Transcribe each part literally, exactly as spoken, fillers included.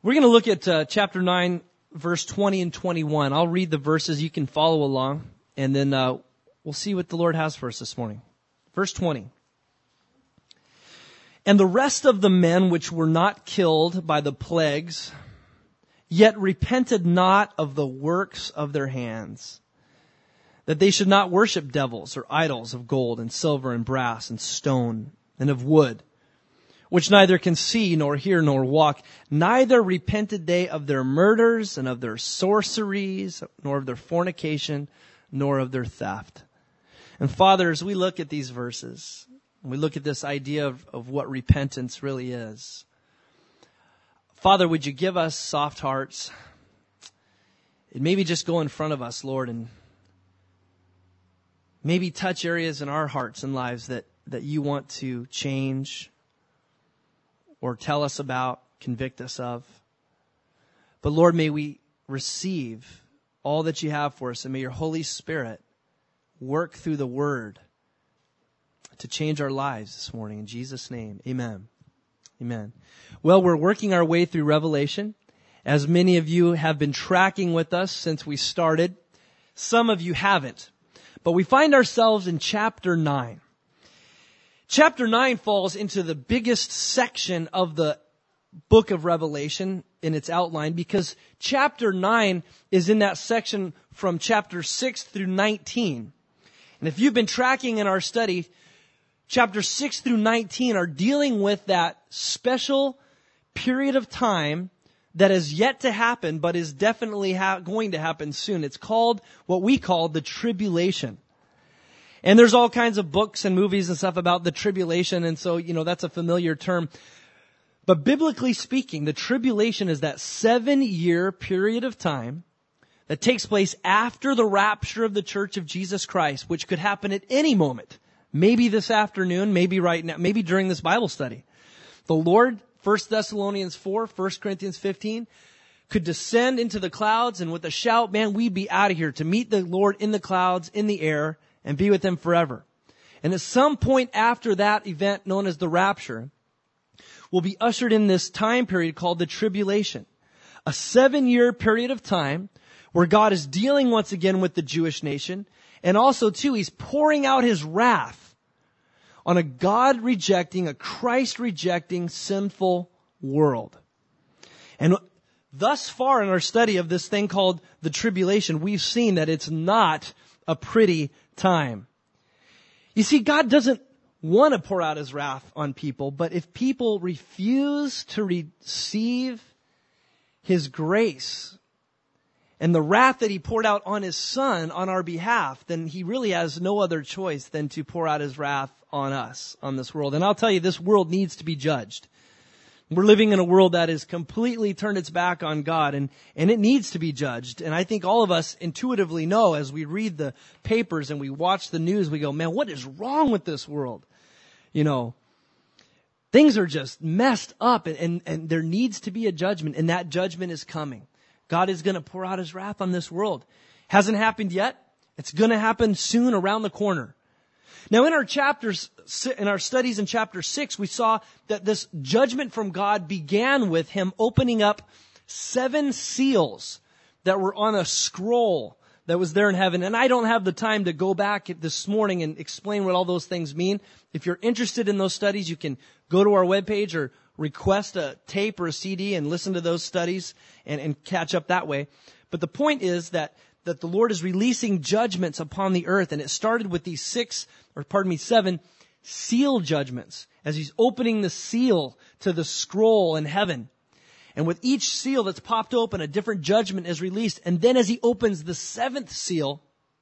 We're going to look at uh, chapter nine, verse twenty and twenty-one. I'll read the verses. You can follow along, and then uh, we'll see what the Lord has for us this morning. Verse twenty. And the rest of the men which were not killed by the plagues, yet repented not of the works of their hands, that they should not worship devils or idols of gold and silver and brass and stone and of wood, which neither can see nor hear nor walk, neither repented they of their murders and of their sorceries, nor of their fornication, nor of their theft. And Father, as we look at these verses, we look at this idea of, of what repentance really is, Father, would you give us soft hearts? And maybe just go in front of us, Lord, and maybe touch areas in our hearts and lives that, that you want to change or tell us about, convict us of. But Lord, may we receive all that you have for us, and may your Holy Spirit work through the Word to change our lives this morning. In Jesus' name, amen. Amen. Well, we're working our way through Revelation. As many of you have been tracking with us since we started, some of you haven't. But we find ourselves in chapter nine. Chapter nine falls into the biggest section of the book of Revelation in its outline, because chapter nine is in that section from chapter six through nineteen. And if you've been tracking in our study, chapter six through nineteen are dealing with that special period of time that is yet to happen, but is definitely ha- going to happen soon. It's called what we call the tribulation. And there's all kinds of books and movies and stuff about the tribulation, and so, you know, that's a familiar term. But biblically speaking, the tribulation is that seven-year period of time that takes place after the rapture of the Church of Jesus Christ, which could happen at any moment. Maybe this afternoon, maybe right now, maybe during this Bible study. The Lord, First Thessalonians four, First Corinthians fifteen, could descend into the clouds, and with a shout, man, we'd be out of here to meet the Lord in the clouds, in the air, and be with Him forever. And at some point after that event known as the rapture, we'll be ushered in this time period called the tribulation. A seven-year period of time where God is dealing once again with the Jewish nation, and also, too, He's pouring out His wrath on a God-rejecting, a Christ-rejecting, sinful world. And thus far in our study of this thing called the tribulation, we've seen that it's not a pretty time. You see, God doesn't want to pour out His wrath on people, but if people refuse to receive His grace and the wrath that He poured out on His Son on our behalf, then He really has no other choice than to pour out His wrath on us, on this world. And I'll tell you, this world needs to be judged. We're living in a world that has completely turned its back on God, and, and it needs to be judged. And I think all of us intuitively know, as we read the papers and we watch the news, we go, man, what is wrong with this world? You know, things are just messed up, and, and, and there needs to be a judgment, and that judgment is coming. God is going to pour out His wrath on this world. Hasn't happened yet. It's going to happen soon, around the corner. Now, in our chapters, in our studies in chapter six, we saw that this judgment from God began with Him opening up seven seals that were on a scroll that was there in heaven. And I don't have the time to go back this morning and explain what all those things mean. If you're interested in those studies, you can go to our webpage or request a tape or a C D and listen to those studies and, and catch up that way. But the point is that that the Lord is releasing judgments upon the earth. And it started with these six, or pardon me, seven seal judgments as He's opening the seal to the scroll in heaven. And with each seal that's popped open, a different judgment is released. And then as He opens the seventh seal,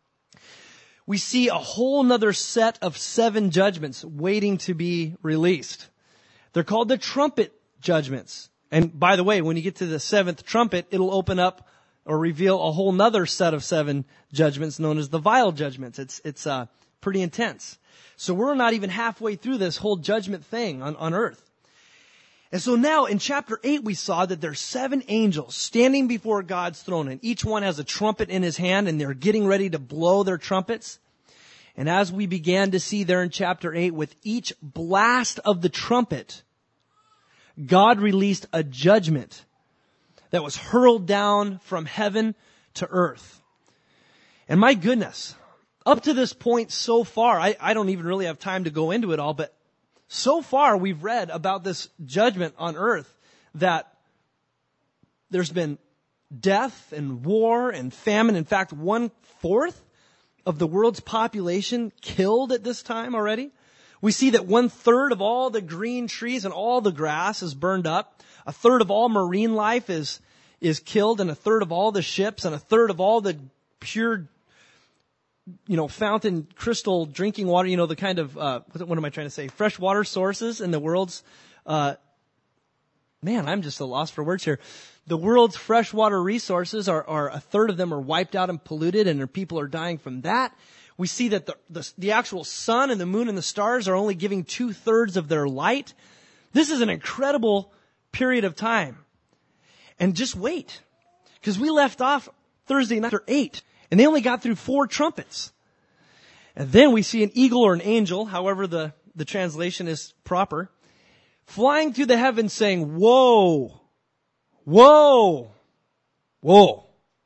we see a whole nother set of seven judgments waiting to be released. They're called the trumpet judgments. And by the way, when you get to the seventh trumpet, it'll open up or reveal a whole nother set of seven judgments known as the vial judgments. It's, it's, uh, pretty intense. So we're not even halfway through this whole judgment thing on, on earth. And so now in chapter eight, we saw that there's seven angels standing before God's throne, and each one has a trumpet in his hand, and they're getting ready to blow their trumpets. And as we began to see there in chapter eight, with each blast of the trumpet, God released a judgment that was hurled down from heaven to earth. And my goodness, up to this point so far, I, I don't even really have time to go into it all, but so far we've read about this judgment on earth that there's been death and war and famine. In fact, one fourth of the world's population killed at this time already. We see that one third of all the green trees and all the grass is burned up. A third of all marine life is, is killed, and a third of all the ships, and a third of all the pure, you know, fountain crystal drinking water, you know, the kind of, uh, what am I trying to say? Fresh water sources in the world's, uh, man, I'm just a loss for words here. The world's freshwater resources are, are a third of them are wiped out and polluted, and people are dying from that. We see that the, the, the actual sun and the moon and the stars are only giving two thirds of their light. This is an incredible period of time. And just wait, because we left off Thursday night after eight, and they only got through four trumpets. And then we see an eagle or an angel, however the, the translation is proper, flying through the heavens saying, "Whoa, whoa, whoa."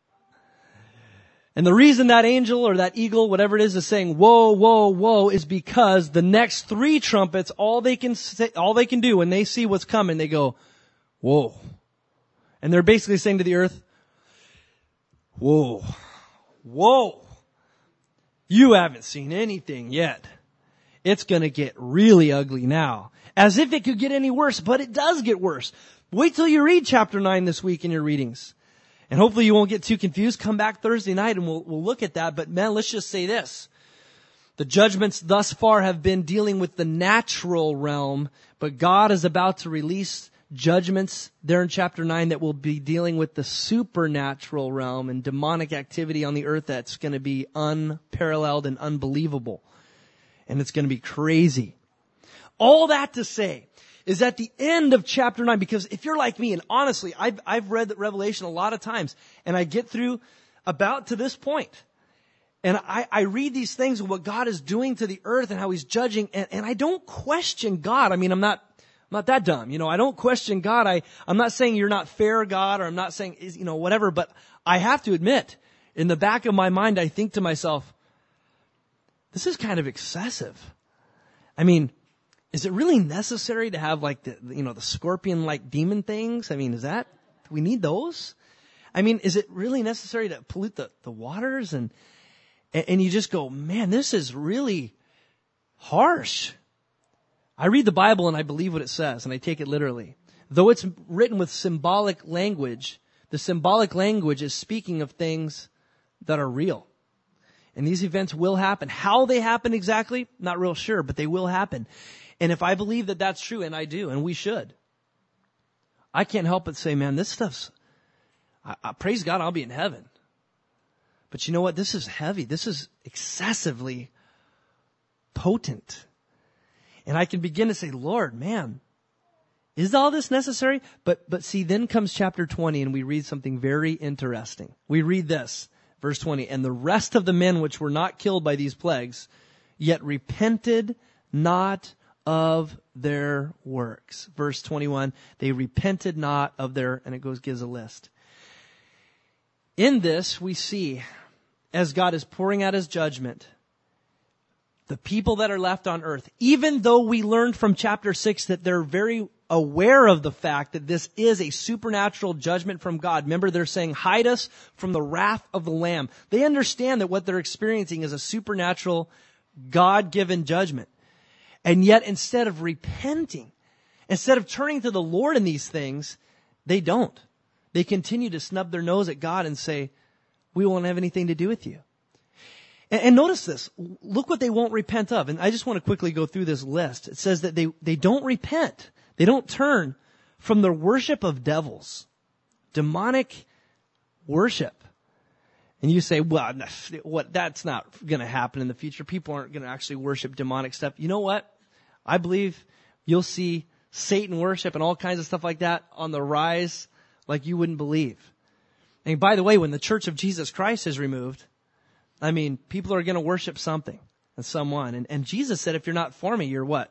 And the reason that angel or that eagle, whatever it is, is saying, "Whoa, whoa, whoa," is because the next three trumpets, all they can say, all they can do when they see what's coming, they go, "Whoa." And they're basically saying to the earth, "Whoa, whoa, you haven't seen anything yet. It's going to get really ugly now." As if it could get any worse, but it does get worse. Wait till you read chapter nine this week in your readings. And hopefully you won't get too confused. Come back Thursday night and we'll, we'll look at that. But man, let's just say this. The judgments thus far have been dealing with the natural realm, but God is about to release judgments there in chapter nine that will be dealing with the supernatural realm and demonic activity on the earth that's going to be unparalleled and unbelievable. And it's going to be crazy. All that to say is at the end of chapter nine, because if you're like me, and honestly, I've, I've read Revelation a lot of times, and I get through about to this point, and I, I read these things of what God is doing to the earth and how He's judging, and, and I don't question God. I mean, I'm not, I'm not that dumb. You know, I don't question God. I, I'm not saying you're not fair, God, or I'm not saying, you know, whatever, but I have to admit, in the back of my mind, I think to myself, this is kind of excessive. I mean, is it really necessary to have like the, you know, the scorpion-like demon things? I mean, is that, do we need those? I mean, is it really necessary to pollute the, the waters? And, and you just go, man, this is really harsh. I read the Bible and I believe what it says and I take it literally. Though it's written with symbolic language, the symbolic language is speaking of things that are real. And these events will happen. How they happen exactly, not real sure, but they will happen. And if I believe that that's true, and I do, and we should, I can't help but say, man, this stuff's, I, I, praise God, I'll be in heaven. But you know what? This is heavy. This is excessively potent. And I can begin to say, Lord, man, is all this necessary? But, but see, then comes chapter twenty, and we read something very interesting. We read this, verse twenty, "And the rest of the men which were not killed by these plagues, yet repented not of their works." Verse twenty-one, "They repented not of their," and it goes, gives a list. In this, we see, as God is pouring out His judgment, the people that are left on earth, even though we learned from chapter six that they're very aware of the fact that this is a supernatural judgment from God. Remember, they're saying, "Hide us from the wrath of the Lamb." They understand that what they're experiencing is a supernatural, God-given judgment. And yet, instead of repenting, instead of turning to the Lord in these things, they don't. They continue to snub their nose at God and say, "We won't have anything to do with you." And, and notice this. Look what they won't repent of. And I just want to quickly go through this list. It says that they, they don't repent. They don't turn from their worship of devils, demonic worship. And you say, well, what, that's not going to happen in the future. People aren't going to actually worship demonic stuff. You know what? I believe you'll see Satan worship and all kinds of stuff like that on the rise like you wouldn't believe. And by the way, when the Church of Jesus Christ is removed, I mean, people are going to worship something and someone. And, and Jesus said, if you're not for me, you're what?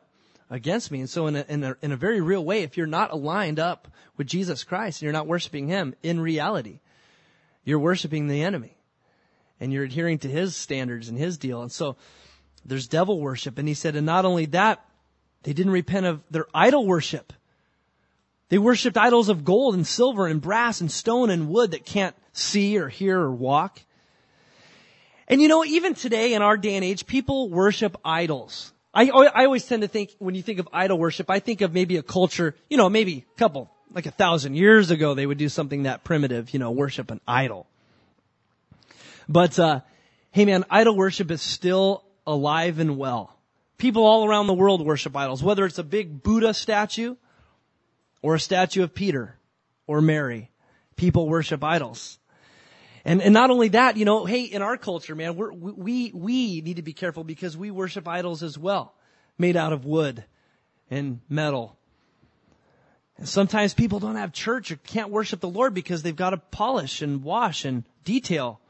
against me. And so in a, in a, in a very real way, if you're not aligned up with Jesus Christ and you're not worshiping him in reality, you're worshiping the enemy and you're adhering to his standards and his deal. And so there's devil worship. And he said, and not only that, they didn't repent of their idol worship. They worshiped idols of gold and silver and brass and stone and wood that can't see or hear or walk. And you know, even today in our day and age, people worship idols. I, I always tend to think, when you think of idol worship, I think of maybe a culture, you know, maybe a couple, like a thousand years ago, they would do something that primitive, you know, worship an idol. But, uh, hey man, idol worship is still alive and well. People all around the world worship idols, whether it's a big Buddha statue or a statue of Peter or Mary. People worship idols. And, and not only that, you know, hey, in our culture, man, we're, we, we need to be careful because we worship idols as well, made out of wood and metal. And sometimes people don't have church or can't worship the Lord because they've got to polish and wash and detail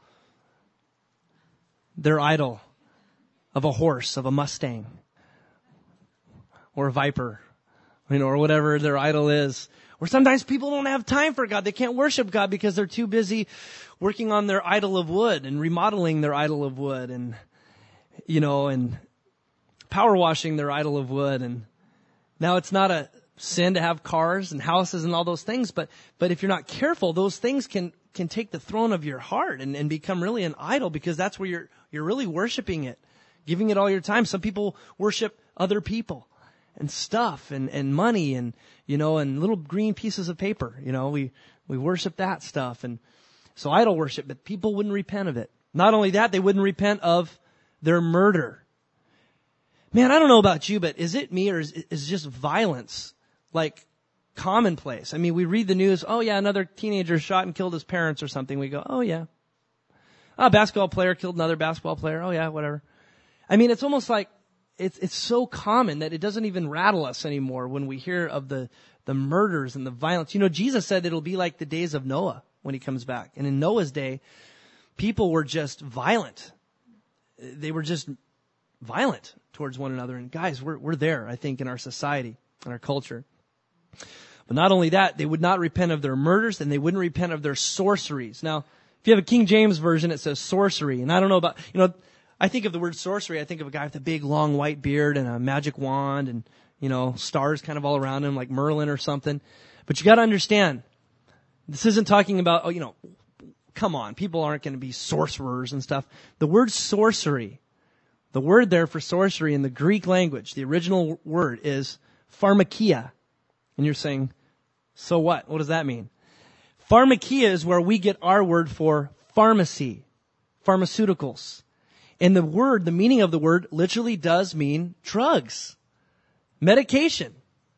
their idol of a horse, of a Mustang, or a viper, you know, or whatever their idol is. Or sometimes people don't have time for God. They can't worship God because they're too busy working on their idol of wood and remodeling their idol of wood and, you know, and power washing their idol of wood. And now it's not a sin to have cars and houses and all those things, but, but if you're not careful, those things can, can take the throne of your heart and, and become really an idol because that's where you're, you're really worshiping it, giving it all your time. Some people worship other people and stuff and, and money and, you know, and little green pieces of paper. You know, we, we worship that stuff. And so idol worship, but people wouldn't repent of it. Not only that, they wouldn't repent of their murder. Man, I don't know about you, but is it me or is, is just violence like commonplace? I mean, we read the news, oh yeah, another teenager shot and killed his parents or something. We go, oh yeah. A basketball player killed another basketball player. Oh yeah, whatever. I mean, it's almost like it's it's so common that it doesn't even rattle us anymore when we hear of the, the murders and the violence. You know, Jesus said it'll be like the days of Noah when he comes back. And in Noah's day, people were just violent. They were just violent towards one another. And guys, we're we're there, I think, in our society, in our culture. But not only that, they would not repent of their murders and they wouldn't repent of their sorceries. Now, if you have a King James version, it says sorcery. And I don't know about, you know, I think of the word sorcery, I think of a guy with a big, long, white beard and a magic wand and, you know, stars kind of all around him like Merlin or something. But you got to understand, this isn't talking about, oh, you know, come on, people aren't going to be sorcerers and stuff. The word sorcery, the word there for sorcery in the Greek language, the original word is pharmakia. And you're saying, so what? What does that mean? Pharmakia is where we get our word for pharmacy, pharmaceuticals. And the word, the meaning of the word literally does mean drugs, medication.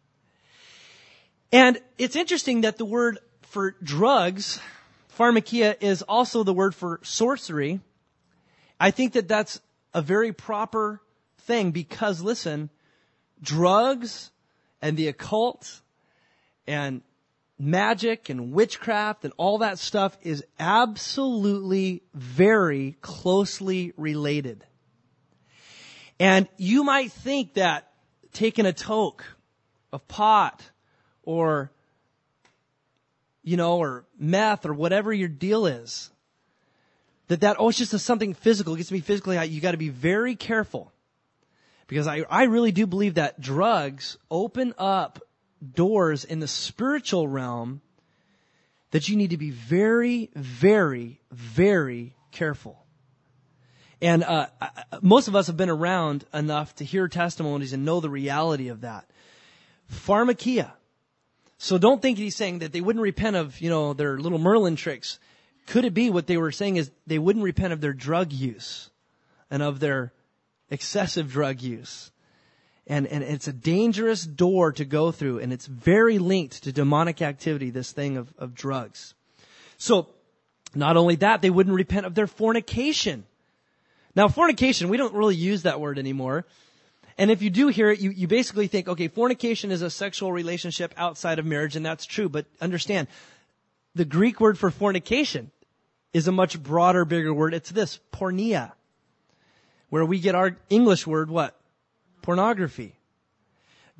And it's interesting that the word for drugs, pharmakia, is also the word for sorcery. I think that that's a very proper thing because, listen, drugs and the occult and magic and witchcraft and all that stuff is absolutely very closely related. And you might think that taking a toke of pot or, you know, or meth or whatever your deal is, that that, oh, it's just a, something physical. It gets to be physically, you got to be very careful. Because I, I really do believe that drugs open up doors in the spiritual realm that you need to be very, very, very careful. And uh, I, most of us have been around enough to hear testimonies and know the reality of that. Pharmakia. So don't think he's saying that they wouldn't repent of, you know, their little Merlin tricks. Could it be what they were saying is they wouldn't repent of their drug use and of their excessive drug use? And, and it's a dangerous door to go through, and it's very linked to demonic activity, this thing of, of drugs. So, not only that, they wouldn't repent of their fornication. Now, fornication, we don't really use that word anymore. And if you do hear it, you, you basically think, okay, fornication is a sexual relationship outside of marriage, and that's true. But understand, the Greek word for fornication is a much broader, bigger word. It's this, porneia, where we get our English word, what? Pornography.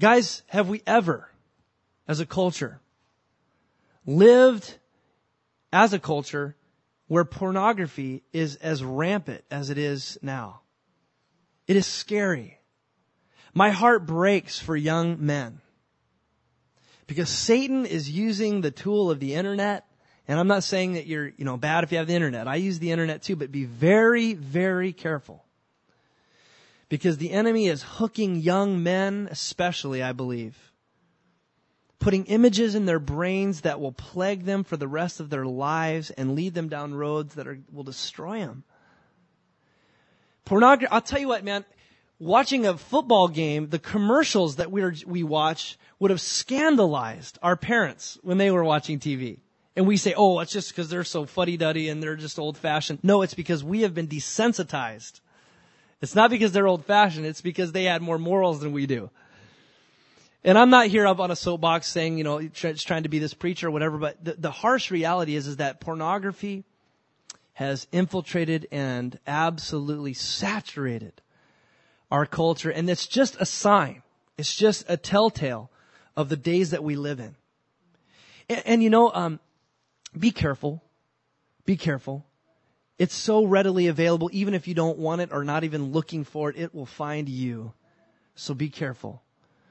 Guys, have we ever, as a culture, lived as a culture where pornography is as rampant as it is now? It is scary. My heart breaks for young men because Satan is using the tool of the internet. And I'm not saying that you're, you know, bad if you have the internet. I use the internet too, but be very, very careful. Because the enemy is hooking young men, especially, I believe, putting images in their brains that will plague them for the rest of their lives and lead them down roads that are, will destroy them. Pornography, I'll tell you what, man, watching a football game, the commercials that we, are, we watch would have scandalized our parents when they were watching T V. And we say, oh, it's just because they're so fuddy-duddy and they're just old-fashioned. No, it's because we have been desensitized. It's not because they're old-fashioned. It's because they had more morals than we do. And I'm not here up on a soapbox saying, you know, trying to be this preacher or whatever, but the, the harsh reality is, is that pornography has infiltrated and absolutely saturated our culture. And it's just a sign. It's just a telltale of the days that we live in. And, and you know, um, be careful. Be careful. It's so readily available, even if you don't want it or not even looking for it, it will find you. So be careful.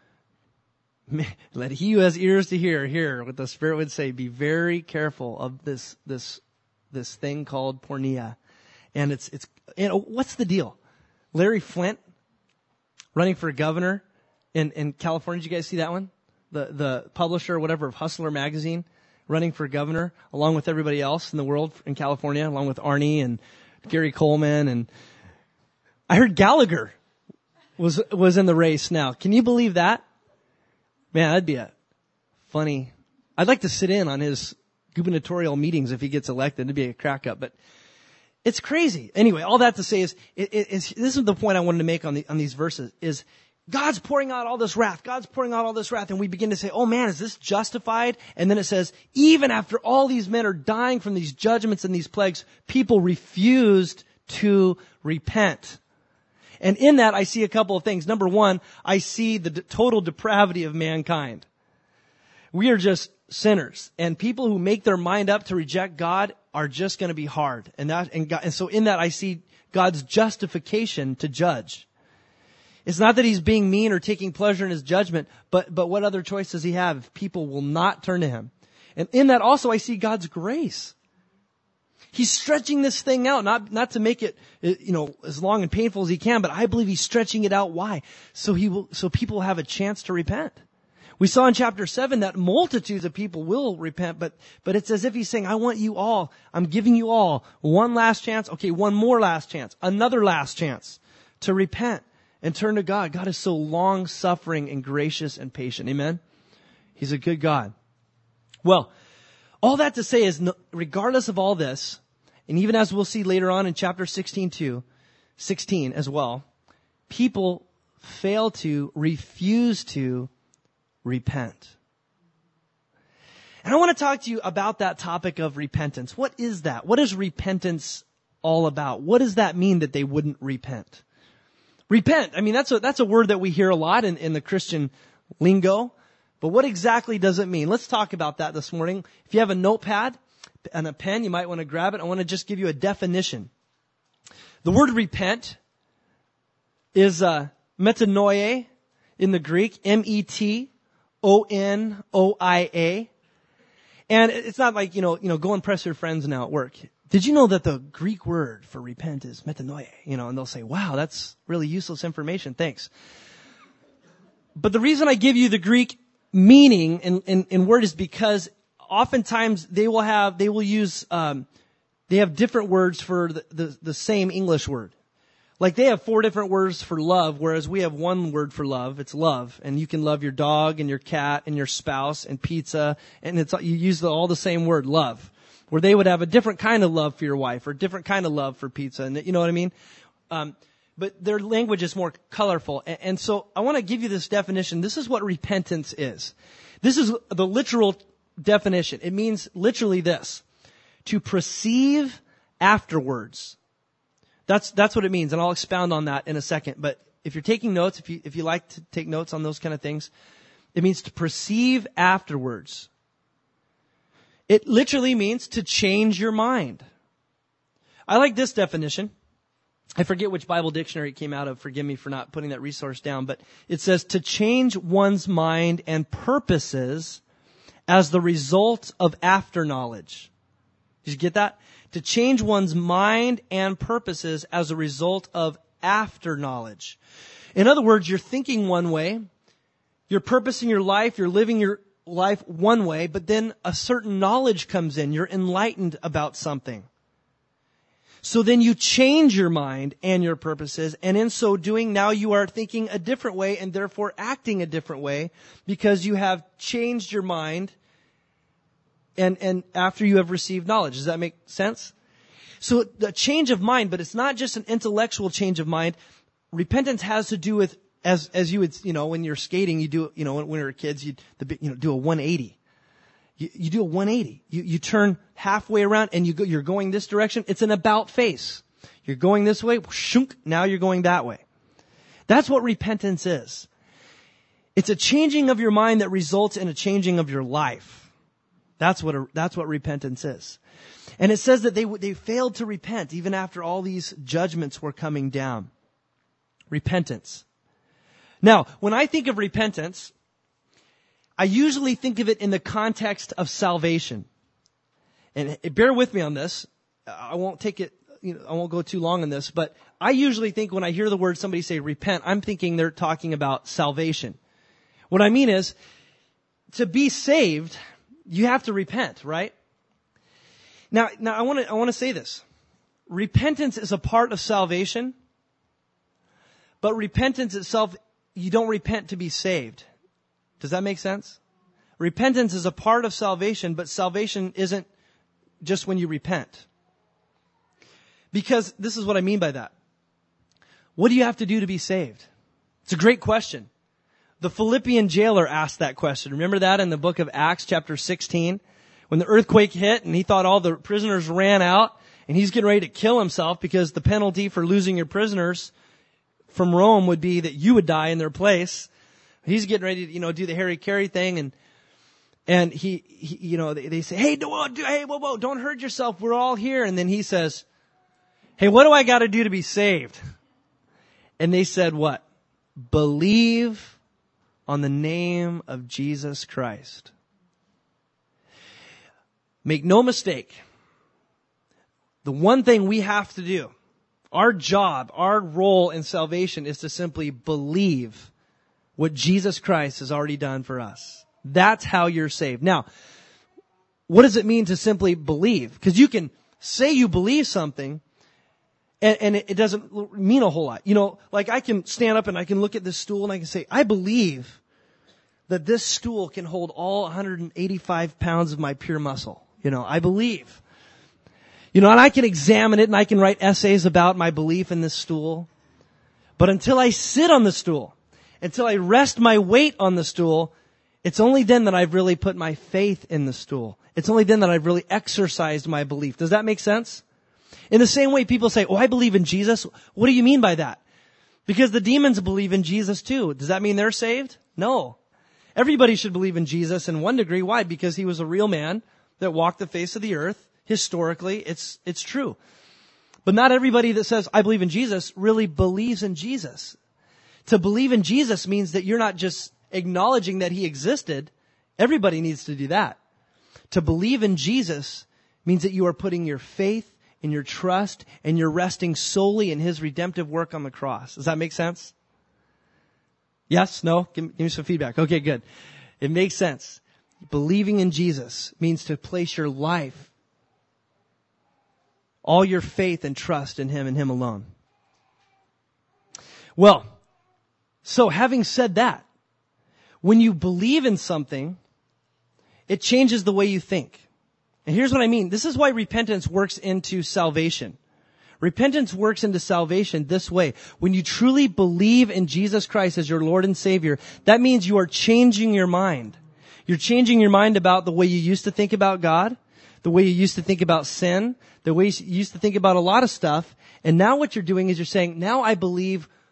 Let he who has ears to hear, hear what the Spirit would say. Be very careful of this, this, this thing called pornea. And it's, it's, and what's the deal? Larry Flint running for governor in, in California. Did you guys see that one? The, the publisher or whatever of Hustler magazine running for governor along with everybody else in the world in California, along with Arnie and Gary Coleman. And I heard Gallagher was, was in the race now. Can you believe that? Man, that'd be a funny, I'd like to sit in on his gubernatorial meetings if he gets elected. It'd be a crack up, but it's crazy. Anyway, all that to say is, it, it, is this is the point I wanted to make on the, on these verses is God's pouring out all this wrath. God's pouring out all this wrath. And we begin to say, oh man, is this justified? And then it says, even after all these men are dying from these judgments and these plagues, people refused to repent. And in that, I see a couple of things. Number one, I see the d- total depravity of mankind. We are just sinners. And people who make their mind up to reject God are just going to be hard. And that, and, God, and so in that, I see God's justification to judge. It's not that he's being mean or taking pleasure in his judgment, but, but what other choice does he have if people will not turn to him? And in that also, I see God's grace. He's stretching this thing out, not, not to make it, you know, as long and painful as he can, but I believe he's stretching it out. Why? So he will, so people will have a chance to repent. We saw in chapter seven that multitudes of people will repent, but, but it's as if he's saying, I want you all, I'm giving you all one last chance. Okay, one more last chance, another last chance to repent and turn to God. God is so long suffering and gracious and patient. Amen. He's a good God. Well, all that to say is, regardless of all this, and even as we'll see later on in chapter sixteen too, sixteen as well, people fail to, refuse to repent. And I want to talk to you about that topic of repentance. What is that? What is repentance all about? What does that mean that they wouldn't repent? Repent. I mean, that's a, that's a word that we hear a lot in, in the Christian lingo. But what exactly does it mean? Let's talk about that this morning. If you have a notepad and a pen, you might want to grab it. I want to just give you a definition. The word repent is uh, metanoia in the Greek, M E T O N O I A. And it's not like, you know, you know, go impress your friends now at work. Did you know that the Greek word for repent is metanoia? You know, and they'll say, wow, that's really useless information. Thanks. But the reason I give you the Greek meaning in, in, in word is because oftentimes they will have, they will use, um, they have different words for the, the, the same English word. Like they have four different words for love, whereas we have one word for love. It's love. And you can love your dog and your cat and your spouse and pizza. And it's, you use the, all the same word, love. Where they would have a different kind of love for your wife or a different kind of love for pizza. And you know what I mean? Um, but their language is more colorful. And, and so I want to give you this definition. This is what repentance is. This is the literal definition. It means literally this: to perceive afterwards. That's, that's what it means. And I'll expound on that in a second. But if you're taking notes, if you, if you like to take notes on those kind of things, it means to perceive afterwards. It literally means to change your mind. I like this definition. I forget which Bible dictionary it came out of. Forgive me for not putting that resource down. But it says to change one's mind and purposes as the result of after knowledge. Did you get that? To change one's mind and purposes as a result of after knowledge. In other words, you're thinking one way, you're purposing your life, you're living your life one way, but then a certain knowledge comes in. You're enlightened about something. So then you change your mind and your purposes, and in so doing, now you are thinking a different way and therefore acting a different way because you have changed your mind and, and after you have received knowledge. Does that make sense? So the change of mind, but it's not just an intellectual change of mind. Repentance has to do with, as, as you would, you know, when you're skating, you do, you know, when, when we were kids, you, you know, do a one eighty. You, you do a one eighty. You, you turn halfway around and you go, you're going this direction. It's an about face. You're going this way. Shunk, now you're going that way. That's what repentance is. It's a changing of your mind that results in a changing of your life. That's what, a, that's what repentance is. And it says that they, they failed to repent even after all these judgments were coming down. Repentance. Now, when I think of repentance, I usually think of it in the context of salvation. And bear with me on this. I won't take it, you know, I won't go too long on this, but I usually think when I hear the word somebody say repent, I'm thinking they're talking about salvation. What I mean is, to be saved, you have to repent, right? Now, now I want to, I want to say this. Repentance is a part of salvation, but repentance itself, you don't repent to be saved. Does that make sense? Repentance is a part of salvation, but salvation isn't just when you repent. Because this is what I mean by that. What do you have to do to be saved? It's a great question. The Philippian jailer asked that question. Remember that in the book of Acts chapter sixteen? When the earthquake hit and he thought all the prisoners ran out and he's getting ready to kill himself because the penalty for losing your prisoners from Rome would be that you would die in their place. He's getting ready to, you know, do the Harry Carey thing, and and he, he you know, they, they say, hey, don't, hey, whoa, whoa, don't hurt yourself. We're all here. And then he says, hey, what do I got to do to be saved? And they said, what? Believe on the name of Jesus Christ. Make no mistake. The one thing we have to do, our job, our role in salvation is to simply believe what Jesus Christ has already done for us. That's how you're saved. Now, what does it mean to simply believe? Because you can say you believe something, and, and it doesn't mean a whole lot. You know, like I can stand up and I can look at this stool and I can say, I believe that this stool can hold all one hundred eighty-five pounds of my pure muscle. You know, I believe. You know, and I can examine it and I can write essays about my belief in this stool. But until I sit on the stool, until I rest my weight on the stool, it's only then that I've really put my faith in the stool. It's only then that I've really exercised my belief. Does that make sense? In the same way people say, oh, I believe in Jesus. What do you mean by that? Because the demons believe in Jesus too. Does that mean they're saved? No. Everybody should believe in Jesus in one degree. Why? Because he was a real man that walked the face of the earth. Historically, it's, it's true. But not everybody that says, I believe in Jesus, really believes in Jesus. To believe in Jesus means that you're not just acknowledging that he existed. Everybody needs to do that. To believe in Jesus means that you are putting your faith and your trust and you're resting solely in his redemptive work on the cross. Does that make sense? Yes? No? Give, give me some feedback. Okay, good. It makes sense. Believing in Jesus means to place your life, all your faith and trust in him and him alone. Well, so having said that, when you believe in something, it changes the way you think. And here's what I mean. This is why repentance works into salvation. Repentance works into salvation this way. When you truly believe in Jesus Christ as your Lord and Savior, that means you are changing your mind. You're changing your mind about the way you used to think about God, the way you used to think about sin, the way you used to think about a lot of stuff. And now what you're doing is you're saying, now I believe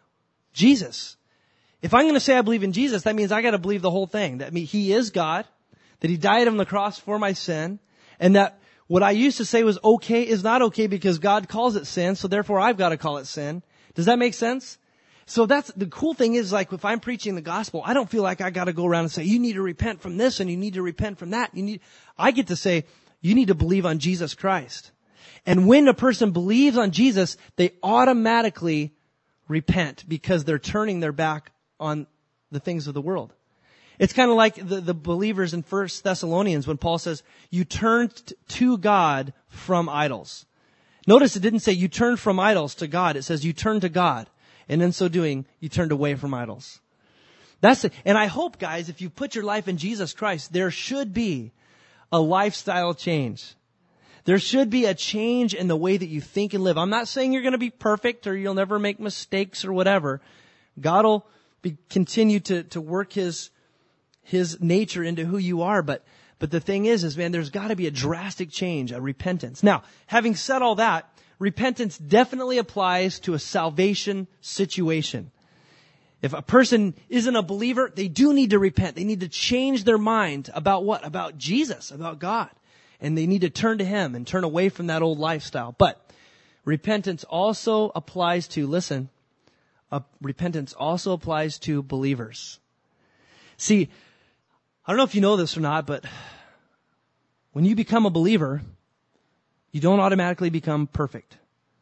Jesus. If I'm going to say I believe in Jesus, that means I got to believe the whole thing. That means He is God, that He died on the cross for my sin, and that what I used to say was okay is not okay because God calls it sin, so therefore I've got to call it sin. Does that make sense? So that's, the cool thing is, like, if I'm preaching the gospel, I don't feel like I got to go around and say, you need to repent from this and you need to repent from that. You need, I get to say, you need to believe on Jesus Christ. And when a person believes on Jesus, they automatically repent because they're turning their back on the things of the world. It's kind of like the, the believers in First Thessalonians when Paul says, you turned to God from idols. Notice it didn't say you turned from idols to God. It says you turned to God. And in so doing, you turned away from idols. That's it. And I hope, guys, if you put your life in Jesus Christ, there should be a lifestyle change. There should be a change in the way that you think and live. I'm not saying you're going to be perfect or you'll never make mistakes or whatever. God will be, continue to, to work His, His nature into who you are. But, but the thing is, is man, there's got to be a drastic change, a repentance. Now, having said all that, repentance definitely applies to a salvation situation. If a person isn't a believer, they do need to repent. They need to change their mind about what? About Jesus, about God. And they need to turn to Him and turn away from that old lifestyle. But repentance also applies to, listen, uh, repentance also applies to believers. See, I don't know if you know this or not, but when you become a believer, you don't automatically become perfect.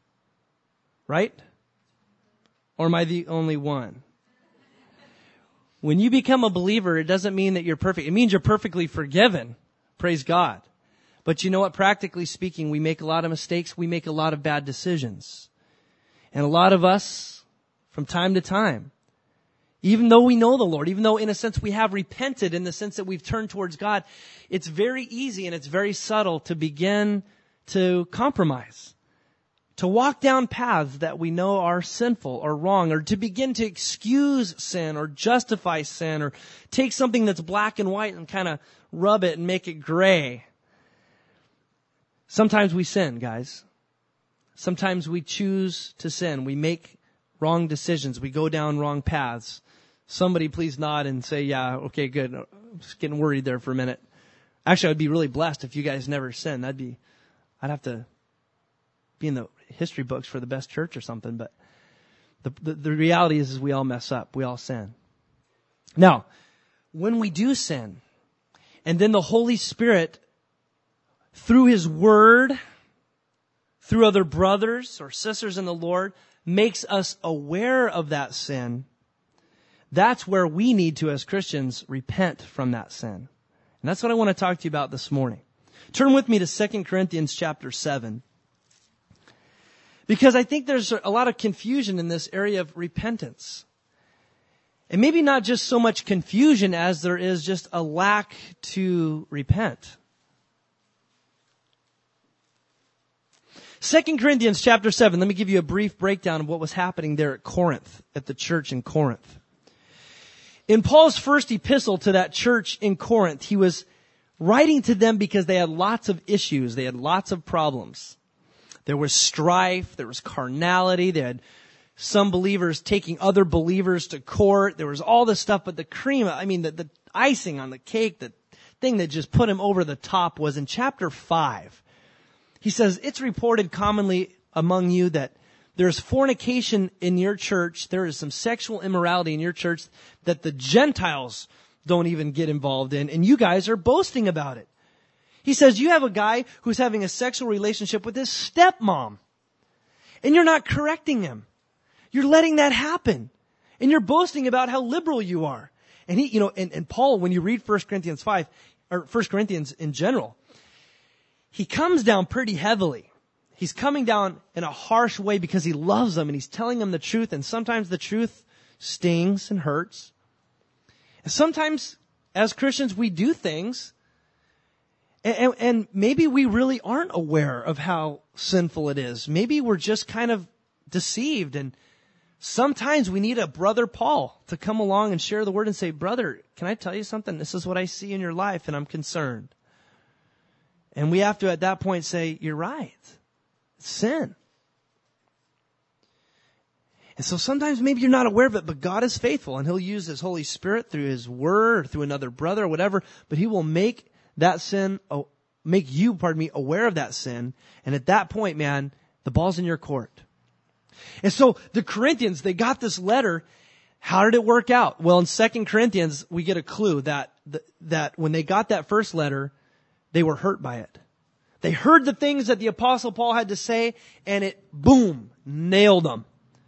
Right? Or am I the only one? When you become a believer, it doesn't mean that you're perfect. It means you're perfectly forgiven. Praise God. But you know what? Practically speaking, we make a lot of mistakes. We make a lot of bad decisions. And a lot of us, from time to time, even though we know the Lord, even though in a sense we have repented in the sense that we've turned towards God, it's very easy and it's very subtle to begin to compromise, to walk down paths that we know are sinful or wrong, or to begin to excuse sin or justify sin, or take something that's black and white and kind of rub it and make it gray. Sometimes we sin, guys. Sometimes we choose to sin. We make wrong decisions. We go down wrong paths. Somebody please nod and say, yeah, okay, good. I'm just getting worried there for a minute. Actually, I'd be really blessed if you guys never sin. That'd be, I'd have to be in the history books for the best church or something. But the, the, the reality is, is we all mess up. We all sin. Now, when we do sin, and then the Holy Spirit, through His Word, through other brothers or sisters in the Lord, makes us aware of that sin, that's where we need to, as Christians, repent from that sin. And that's what I want to talk to you about this morning. Turn with me to Second Corinthians chapter seven. Because I think there's a lot of confusion in this area of repentance. And maybe not just so much confusion as there is just a lack to repent. Second Corinthians chapter seven, let me give you a brief breakdown of what was happening there at Corinth, at the church in Corinth. In Paul's first epistle to that church in Corinth, he was writing to them because they had lots of issues. They had lots of problems. There was strife. There was carnality. They had some believers taking other believers to court. There was all this stuff, but the cream, I mean, the, the icing on the cake, the thing that just put him over the top was in chapter five. He says, it's reported commonly among you that there's fornication in your church. There is some sexual immorality in your church that the Gentiles don't even get involved in. And you guys are boasting about it. He says, you have a guy who's having a sexual relationship with his stepmom. And you're not correcting him. You're letting that happen. And you're boasting about how liberal you are. And he, you know, and, and Paul, when you read First Corinthians five, or First Corinthians in general, he comes down pretty heavily. He's coming down in a harsh way because he loves them and he's telling them the truth. And sometimes the truth stings and hurts. And sometimes as Christians, we do things and, and, and maybe we really aren't aware of how sinful it is. Maybe we're just kind of deceived. And sometimes we need a brother Paul to come along and share the word and say, brother, can I tell you something? This is what I see in your life and I'm concerned. And we have to at that point say, you're right. It's sin. And so sometimes maybe you're not aware of it, but God is faithful and He'll use His Holy Spirit through His Word or through another brother or whatever, but He will make that sin, make you, pardon me, aware of that sin. And at that point, man, the ball's in your court. And so the Corinthians, they got this letter. How did it work out? Well, in Second Corinthians, we get a clue that, that when they got that first letter, they were hurt by it. They heard the things that the Apostle Paul had to say, and it, boom, nailed them.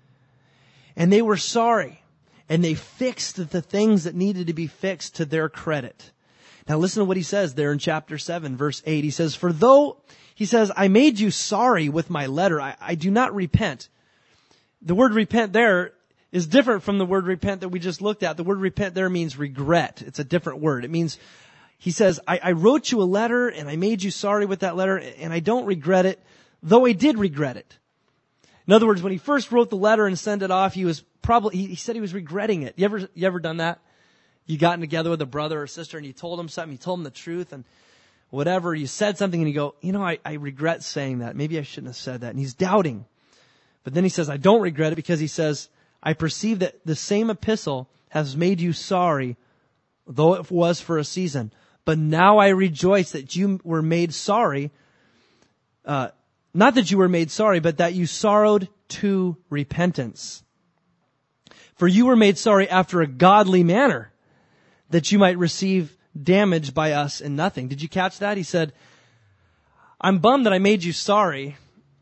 And they were sorry. And they fixed the things that needed to be fixed to their credit. Now listen to what he says there in chapter seven, verse eight. He says, for though, he says, I made you sorry with my letter, I, I do not repent. The word repent there is different from the word repent that we just looked at. The word repent there means regret. It's a different word. It means, he says, I, I wrote you a letter and I made you sorry with that letter and I don't regret it, though I did regret it. In other words, when he first wrote the letter and sent it off, he was probably, he, he said he was regretting it. You ever, you ever done that? You gotten together with a brother or sister and you told him something, you told him the truth and whatever, you said something and you go, you know, I, I regret saying that. Maybe I shouldn't have said that. And he's doubting. But then he says, I don't regret it because he says, I perceive that the same epistle has made you sorry, though it was for a season. But now I rejoice that you were made sorry, uh, not that you were made sorry, but that you sorrowed to repentance. For you were made sorry after a godly manner, that you might receive damage by us in nothing. Did you catch that? He said, I'm bummed that I made you sorry.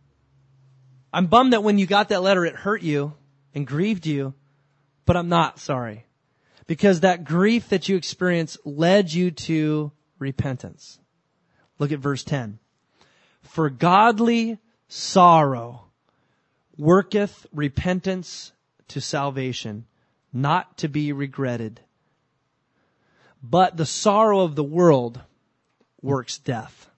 I'm bummed that when you got that letter, it hurt you and grieved you, but I'm not sorry. Because that grief that you experienced led you to repentance. Look at verse ten. For godly sorrow worketh repentance to salvation, not to be regretted. But the sorrow of the world works death.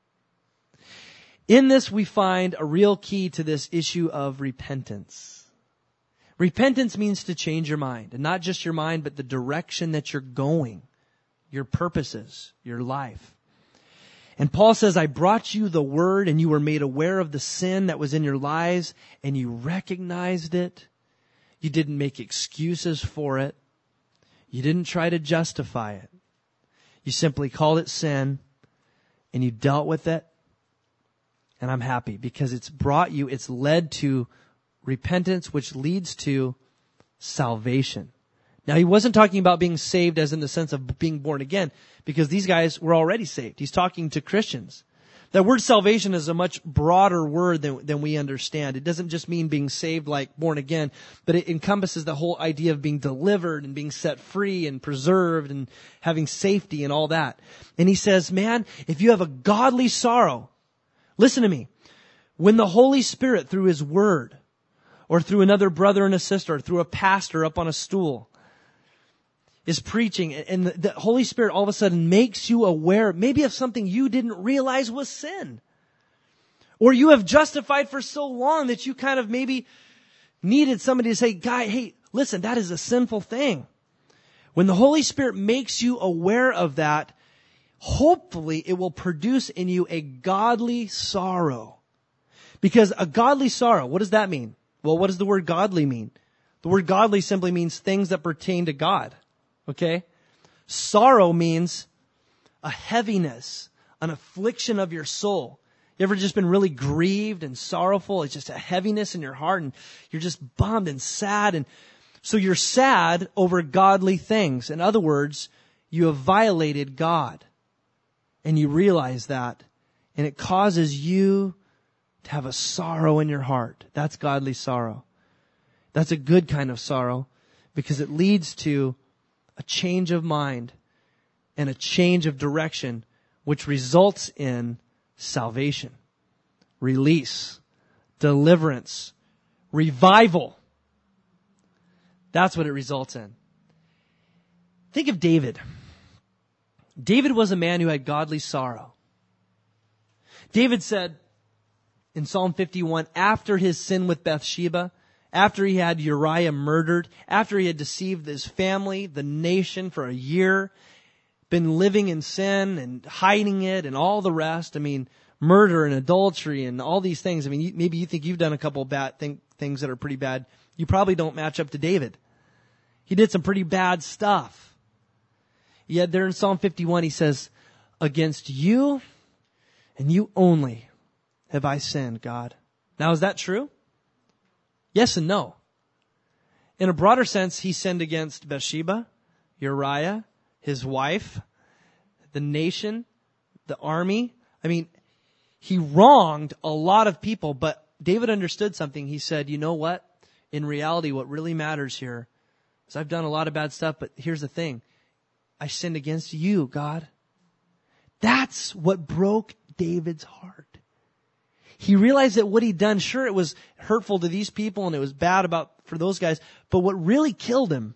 In this we find a real key to this issue of repentance. Repentance means to change your mind, and not just your mind, but the direction that you're going, your purposes, your life. And Paul says, I brought you the word and you were made aware of the sin that was in your lives and you recognized it. You didn't make excuses for it. You didn't try to justify it. You simply called it sin and you dealt with it. And I'm happy because it's brought you, it's led to repentance, which leads to salvation. Now, he wasn't talking about being saved as in the sense of being born again, because these guys were already saved. He's talking to Christians. That word salvation is a much broader word than, than we understand. It doesn't just mean being saved like born again, but it encompasses the whole idea of being delivered and being set free and preserved and having safety and all that. And he says, man, if you have a godly sorrow, listen to me, when the Holy Spirit through His Word, or through another brother and a sister, or through a pastor up on a stool, is preaching, and the, the Holy Spirit all of a sudden makes you aware maybe of something you didn't realize was sin. Or you have justified for so long that you kind of maybe needed somebody to say, guy, hey, listen, that is a sinful thing. When the Holy Spirit makes you aware of that, hopefully it will produce in you a godly sorrow. Because a godly sorrow, what does that mean? Well, what does the word godly mean? The word godly simply means things that pertain to God. Okay? Sorrow means a heaviness, an affliction of your soul. You ever just been really grieved and sorrowful? It's just a heaviness in your heart and you're just bummed and sad. And so you're sad over godly things. In other words, you have violated God and you realize that, and it causes you to have a sorrow in your heart. That's godly sorrow. That's a good kind of sorrow because it leads to a change of mind and a change of direction, which results in salvation, release, deliverance, revival. That's what it results in. Think of David. David was a man who had godly sorrow. David said in Psalm fifty-one, after his sin with Bathsheba, after he had Uriah murdered, after he had deceived his family, the nation for a year, been living in sin and hiding it and all the rest. I mean, murder and adultery and all these things. I mean, maybe you think you've done a couple of bad thing, things that are pretty bad You probably don't match up to David. He did some pretty bad stuff. Yet there in Psalm fifty-one, he says, against you and you only have I sinned, God. Now, is that true? Yes and no. In a broader sense, he sinned against Bathsheba, Uriah, his wife, the nation, the army. I mean, he wronged a lot of people, but David understood something. He said, you know what? In reality, what really matters here is I've done a lot of bad stuff, but here's the thing. I sinned against you, God. That's what broke David's heart. He realized that what he'd done, sure, it was hurtful to these people and it was bad about for those guys, but what really killed him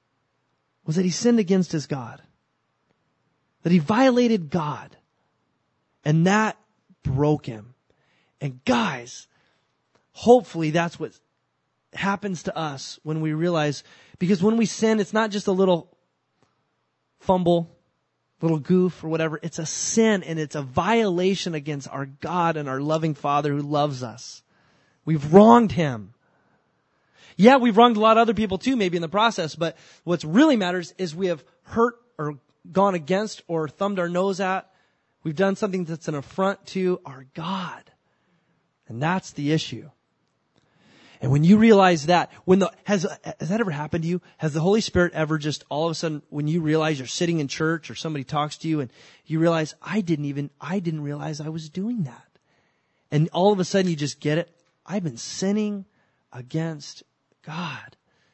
was that he sinned against his God. That he violated God. And that broke him. And guys, hopefully that's what happens to us when we realize, because when we sin, it's not just a little fumble, little goof or whatever. It's a sin and it's a violation against our God and our loving Father who loves us. We've wronged Him. Yeah, we've wronged a lot of other people too, maybe in the process, but what's really matters is we have hurt or gone against or thumbed our nose at. We've done something that's an affront to our God. And that's the issue. And when you realize that, when the, has, has that ever happened to you? Has the Holy Spirit ever just all of a sudden, when you realize you're sitting in church or somebody talks to you and you realize, I didn't even, I didn't realize I was doing that. And all of a sudden you just get it. I've been sinning against God.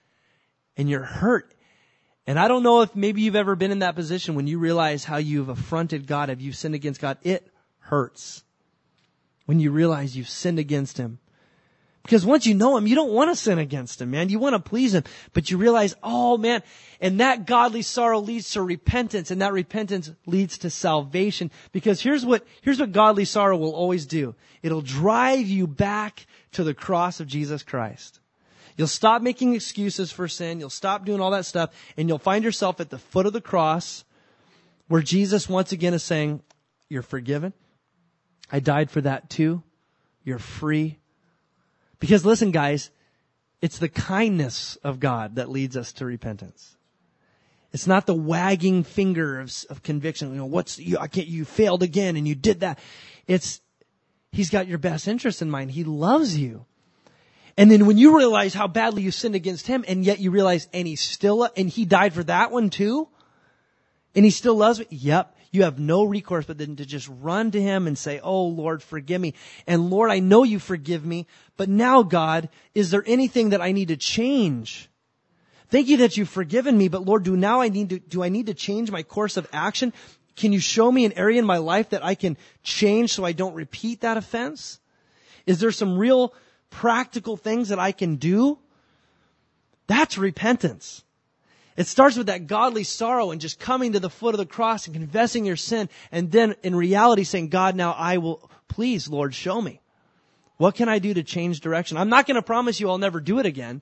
And you're hurt. And I don't know if maybe you've ever been in that position when you realize how you've affronted God, have you sinned against God? It hurts when you realize you've sinned against Him. Because once you know Him, you don't want to sin against Him, man. You want to please Him. But you realize, oh man, and that godly sorrow leads to repentance, and that repentance leads to salvation. Because here's what, here's what godly sorrow will always do. It'll drive you back to the cross of Jesus Christ. You'll stop making excuses for sin. You'll stop doing all that stuff, and you'll find yourself at the foot of the cross where Jesus once again is saying, you're forgiven. I died for that too. You're free. Because listen, guys, it's the kindness of God that leads us to repentance. It's not the wagging finger of, of conviction. You know, what's you? I can't. You failed again, and you did that. It's He's got your best interest in mind. He loves you. And then when you realize how badly you sinned against Him, and yet you realize, and He still, and He died for that one too, and He still loves me. Yep. You have no recourse but then to just run to Him and say, oh, Lord, forgive me. And Lord, I know you forgive me, but now, God, is there anything that I need to change? Thank you that you've forgiven me, but Lord, do now I need to, do I need to change my course of action? Can you show me an area in my life that I can change so I don't repeat that offense? Is there some real practical things that I can do? That's repentance. It starts with that godly sorrow and just coming to the foot of the cross and confessing your sin. And then in reality saying, God, now I will, please, Lord, show me. What can I do to change direction? I'm not going to promise you I'll never do it again.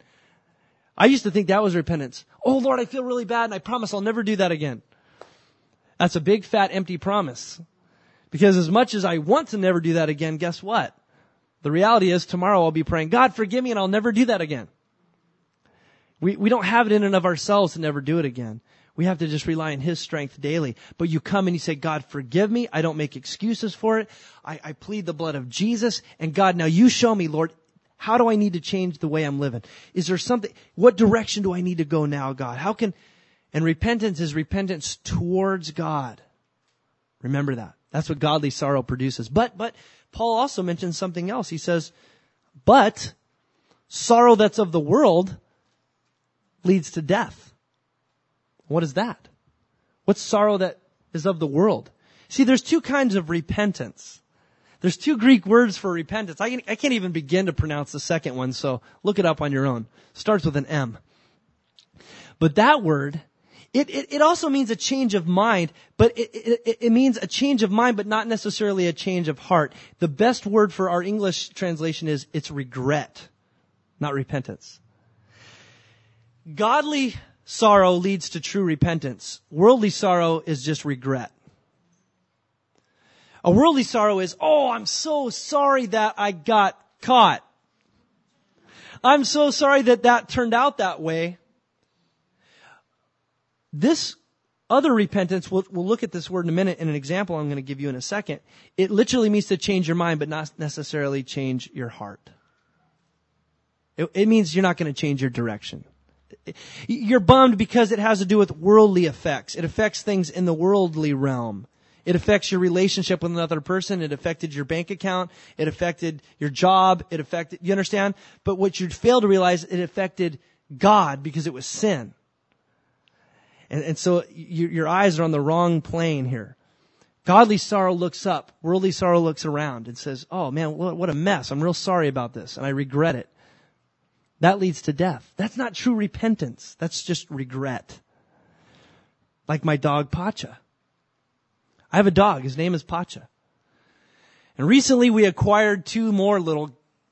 I used to think that was repentance. Oh, Lord, I feel really bad and I promise I'll never do that again. That's a big, fat, empty promise. Because as much as I want to never do that again, guess what? The reality is tomorrow I'll be praying, God, forgive me and I'll never do that again. We, we don't have it in and of ourselves to never do it again. We have to just rely on His strength daily. But you come and you say, God, forgive me. I don't make excuses for it. I, I plead the blood of Jesus. And God, now you show me, Lord, how do I need to change the way I'm living? Is there something, what direction do I need to go now, God? How can, and repentance is repentance towards God. Remember that. That's what godly sorrow produces. But, but Paul also mentions something else. He says, but sorrow that's of the world leads to death. What is that? What's sorrow that is of the world? See, there's two kinds of repentance. There's two Greek words for repentance. I, can, I can't even begin to pronounce the second one, so look it up on your own. Starts with an M. But that word, it, it, it also means a change of mind, but it, it, it means a change of mind, but not necessarily a change of heart. The best word for our English translation is it's regret, not repentance. Godly sorrow leads to true repentance. Worldly sorrow is just regret. A worldly sorrow is, oh, I'm so sorry that I got caught. I'm so sorry that that turned out that way. This other repentance, we'll, we'll look at this word in a minute in an example I'm going to give you in a second. It literally means to change your mind, but not necessarily change your heart. It, it means you're not going to change your direction. You're bummed because it has to do with worldly effects. It affects things in the worldly realm. It affects your relationship with another person. It affected your bank account. It affected your job. It affected, you understand? But what you'd fail to realize, it affected God because it was sin. And, and so you, your eyes are on the wrong plane here. Godly sorrow looks up. Worldly sorrow looks around and says, oh man, what, what a mess. I'm real sorry about this and I regret it. That leads to death. That's not true repentance. That's just regret. Like my dog, Pacha. I have a dog. His name is Pacha. And recently we acquired two more little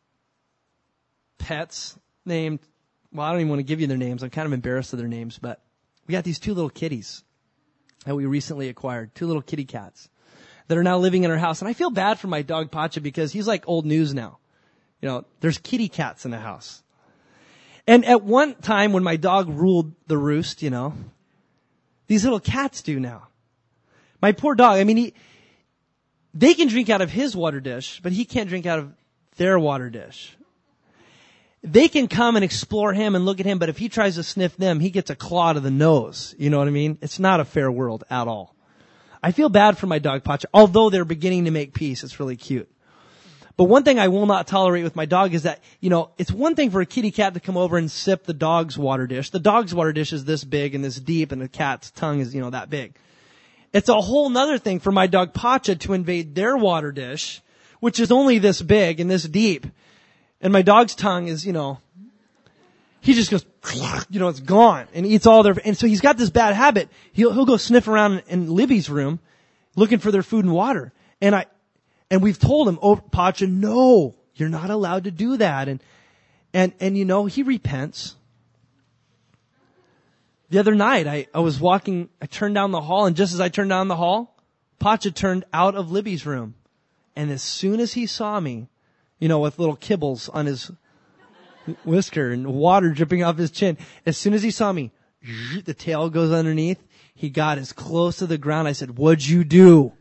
pets named, well, I don't even want to give you their names. I'm kind of embarrassed of their names, but we got these two little kitties that we recently acquired. Two little kitty cats that are now living in our house. And I feel bad for my dog, Pacha, because he's like old news now. You know, there's kitty cats in the house. And at one time when my dog ruled the roost, you know, these little cats do now. My poor dog, I mean, he, they can drink out of his water dish, but he can't drink out of their water dish. They can come and explore him and look at him, but if he tries to sniff them, he gets a claw to the nose. You know what I mean? It's not a fair world at all. I feel bad for my dog, Pacha, although they're beginning to make peace. It's really cute. But one thing I will not tolerate with my dog is that, you know, it's one thing for a kitty cat to come over and sip the dog's water dish. The dog's water dish is this big and this deep, and the cat's tongue is, you know, that big. It's a whole nother thing for my dog Pacha to invade their water dish, which is only this big and this deep. And my dog's tongue is, you know, he just goes, you know, it's gone and eats all their, and so he's got this bad habit. He'll, he'll go sniff around in Libby's room looking for their food and water. And I, and we've told him, oh, Pacha, no, you're not allowed to do that. And, and, and you know, he repents. The other night, I, I was walking, I turned down the hall, and just as I turned down the hall, Pacha turned out of Libby's room. And as soon as he saw me, you know, with little kibbles on his whisker and water dripping off his chin, as soon as he saw me, the tail goes underneath. He got as close to the ground. I said, what'd you do?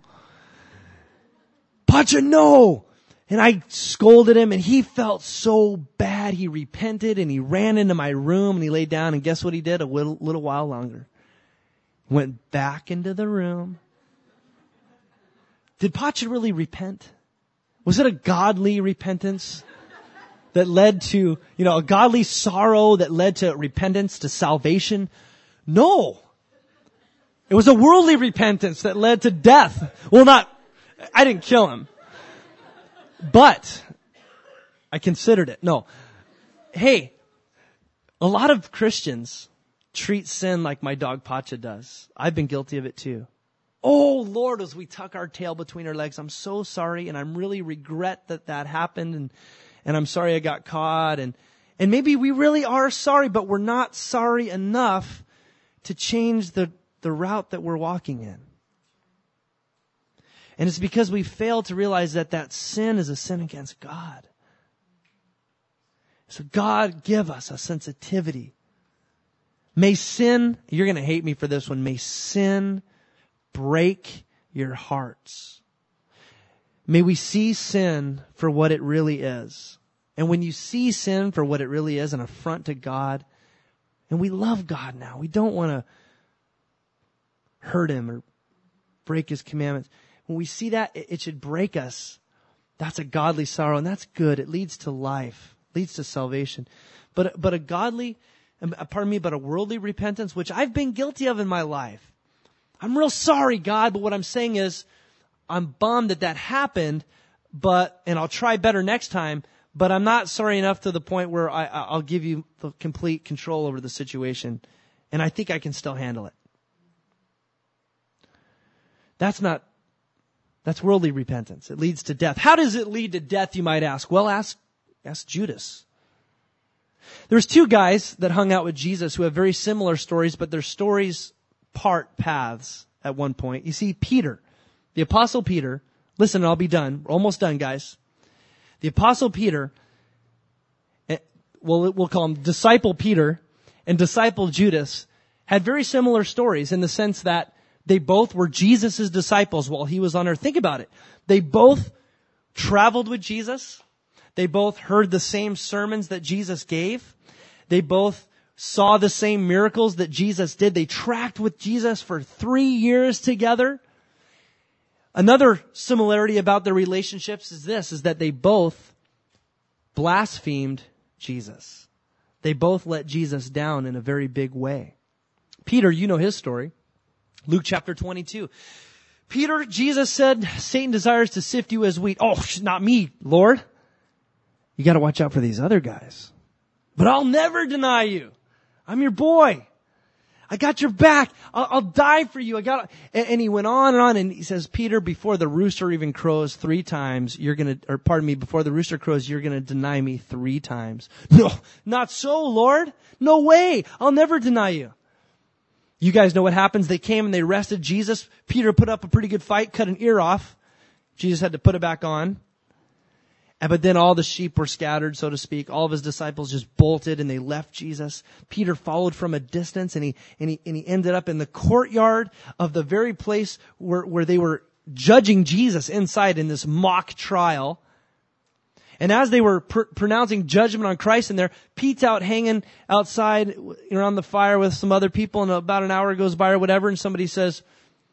Pacha, no! And I scolded him, and he felt so bad. He repented, and he ran into my room, and he laid down, and guess what he did a little, little while longer? Went back into the room. Did Pacha really repent? Was it a godly repentance that led to, you know, a godly sorrow that led to repentance, to salvation? No. It was a worldly repentance that led to death. Well, not, I didn't kill him. But I considered it. No. Hey, a lot of Christians treat sin like my dog Pacha does. I've been guilty of it too. Oh, Lord, as we tuck our tail between our legs, I'm so sorry, and I'm really regret that that happened, and, and I'm sorry I got caught. And, and maybe we really are sorry, but we're not sorry enough to change the, the route that we're walking in. And it's because we fail to realize that that sin is a sin against God. So God, give us a sensitivity. May sin, you're going to hate me for this one, may sin break your hearts. May we see sin for what it really is. And when you see sin for what it really is, an affront to God, and we love God now, we don't want to hurt Him or break His commandments. When we see that, it should break us. That's a godly sorrow, and that's good. It leads to life, leads to salvation. But, but a godly, pardon me, but a worldly repentance, which I've been guilty of in my life. I'm real sorry, God, but what I'm saying is, I'm bummed that that happened, but, and I'll try better next time, but I'm not sorry enough to the point where I, I'll give you the complete control over the situation, and I think I can still handle it. That's not That's worldly repentance. It leads to death. How does it lead to death, you might ask? Well, ask, ask Judas. There's two guys that hung out with Jesus who have very similar stories, but their stories part paths at one point. You see, Peter, the Apostle Peter, listen, I'll be done. We're almost done, guys. The Apostle Peter well, we'll call him disciple Peter and disciple Judas, had very similar stories in the sense that they both were Jesus' disciples while he was on earth. Think about it. They both traveled with Jesus. They both heard the same sermons that Jesus gave. They both saw the same miracles that Jesus did. They tracked with Jesus for three years together. Another similarity about their relationships is this, is that they both blasphemed Jesus. They both let Jesus down in a very big way. Peter, you know his story. Luke chapter twenty-two. Peter, Jesus said, Satan desires to sift you as wheat. Oh, not me, Lord. You got to watch out for these other guys. But I'll never deny you. I'm your boy. I got your back. I'll, I'll die for you. I got, and, and he went on and on, and he says, Peter, before the rooster even crows three times, you're gonna, or pardon me, before the rooster crows, you're gonna deny me three times. No, not so, Lord. No way. I'll never deny you. You guys know what happens. They came and they arrested Jesus. Peter put up a pretty good fight, cut an ear off. Jesus had to put it back on. But then all the sheep were scattered, so to speak. All of his disciples just bolted and they left Jesus. Peter followed from a distance, and he, and he, and he ended up in the courtyard of the very place where, where they were judging Jesus inside in this mock trial. And as they were pr- pronouncing judgment on Christ in there, Pete's out hanging outside around the fire with some other people, and about an hour goes by or whatever, and somebody says,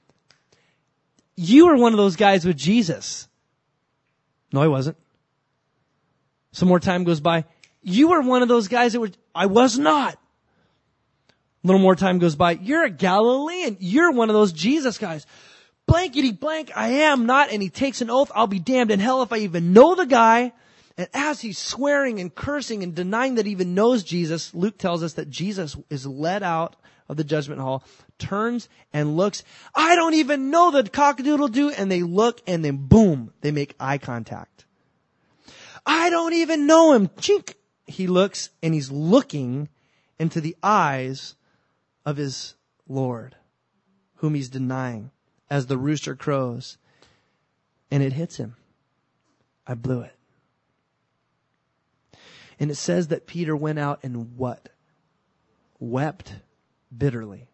you were one of those guys with Jesus. No, I wasn't. Some more time goes by. You were one of those guys that were, I was not. A little more time goes by. You're a Galilean. You're one of those Jesus guys. Blankety blank, I am not. And he takes an oath. I'll be damned in hell if I even know the guy. And as he's swearing and cursing and denying that he even knows Jesus, Luke tells us that Jesus is led out of the judgment hall, turns and looks. I don't even know the cock-a-doodle-doo. And they look, and then boom, they make eye contact. I don't even know him. Chink. He looks, and he's looking into the eyes of his Lord, whom he's denying, as the rooster crows. And it hits him. I blew it. And it says that Peter went out and what? Wept bitterly.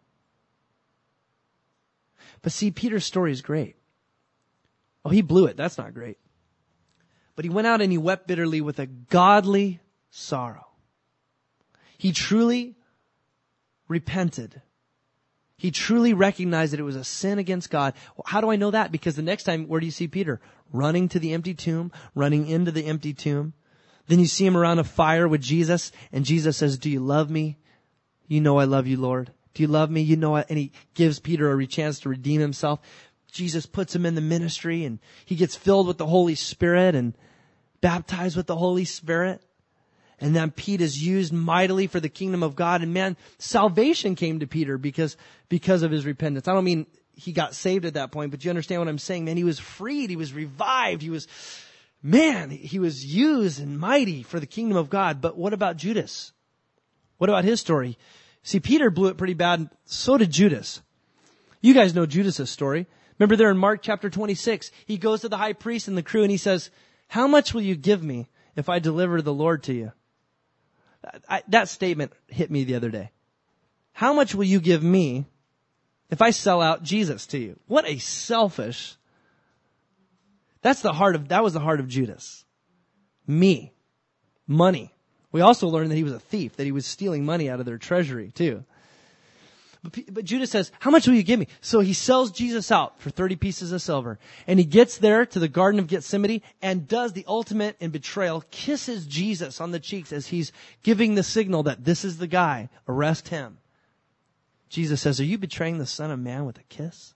But see, Peter's story is great. Oh, he blew it. That's not great. But he went out and he wept bitterly with a godly sorrow. He truly repented. He truly recognized that it was a sin against God. Well, how do I know that? Because the next time, where do you see Peter? Running to the empty tomb, running into the empty tomb. Then you see him around a fire with Jesus, and Jesus says, do you love me? You know I love you, Lord. Do you love me? You know I, and he gives Peter a chance to redeem himself. Jesus puts him in the ministry, and he gets filled with the Holy Spirit and baptized with the Holy Spirit. And then Pete is used mightily for the kingdom of God. And man, salvation came to Peter because, because of his repentance. I don't mean he got saved at that point, but you understand what I'm saying, man. He was freed. He was revived. He was, man, he was used and mighty for the kingdom of God. But what about Judas? What about his story? See, Peter blew it pretty bad. So did Judas. You guys know Judas's story. Remember there in Mark chapter twenty-six, he goes to the high priest and the crew and he says, how much will you give me if I deliver the Lord to you? I, that statement hit me the other day. How much will you give me if I sell out Jesus to you? What a selfish. That's the heart of, that was the heart of Judas. Me. Money. We also learned that he was a thief, that he was stealing money out of their treasury too. But, but Judas says, how much will you give me? So he sells Jesus out for thirty pieces of silver. And he gets there to the Garden of Gethsemane and does the ultimate in betrayal, kisses Jesus on the cheeks as he's giving the signal that this is the guy, arrest him. Jesus says, are you betraying the Son of Man with a kiss?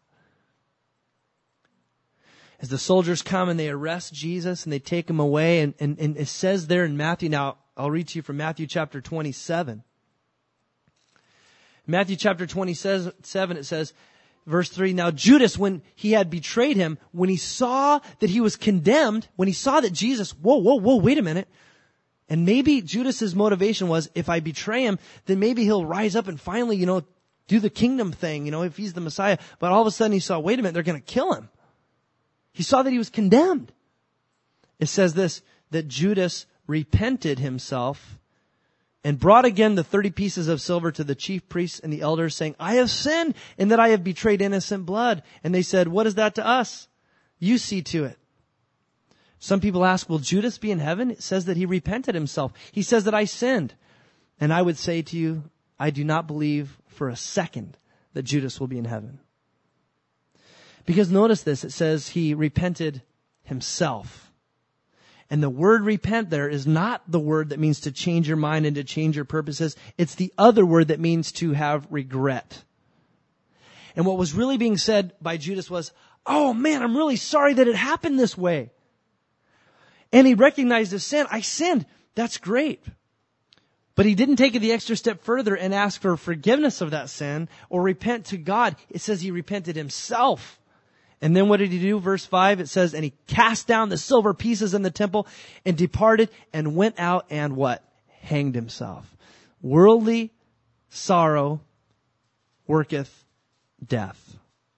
As the soldiers come and they arrest Jesus and they take him away, and, and, and it says there in Matthew, now I'll read to you from Matthew chapter twenty-seven. Matthew chapter twenty-seven, it says, verse three, now Judas, when he had betrayed him, when he saw that he was condemned, when he saw that Jesus, whoa, whoa, whoa, wait a minute. And maybe Judas's motivation was, if I betray him, then maybe he'll rise up and finally, you know, do the kingdom thing, you know, if he's the Messiah. But all of a sudden he saw, wait a minute, they're going to kill him. He saw that he was condemned. It says this, that Judas repented himself and brought again the thirty pieces of silver to the chief priests and the elders, saying, I have sinned in that I have betrayed innocent blood. And they said, what is that to us? You see to it. Some people ask, will Judas be in heaven? It says that he repented himself. He says that I sinned. And I would say to you, I do not believe for a second that Judas will be in heaven. Because notice this, it says he repented himself. And the word repent there is not the word that means to change your mind and to change your purposes. It's the other word that means to have regret. And what was really being said by Judas was, oh man, I'm really sorry that it happened this way. And he recognized his sin. I sinned. That's great. But he didn't take it the extra step further and ask for forgiveness of that sin or repent to God. It says he repented himself. And then what did he do? Verse five, it says, and he cast down the silver pieces in the temple and departed and went out and what? Hanged himself. Worldly sorrow worketh death.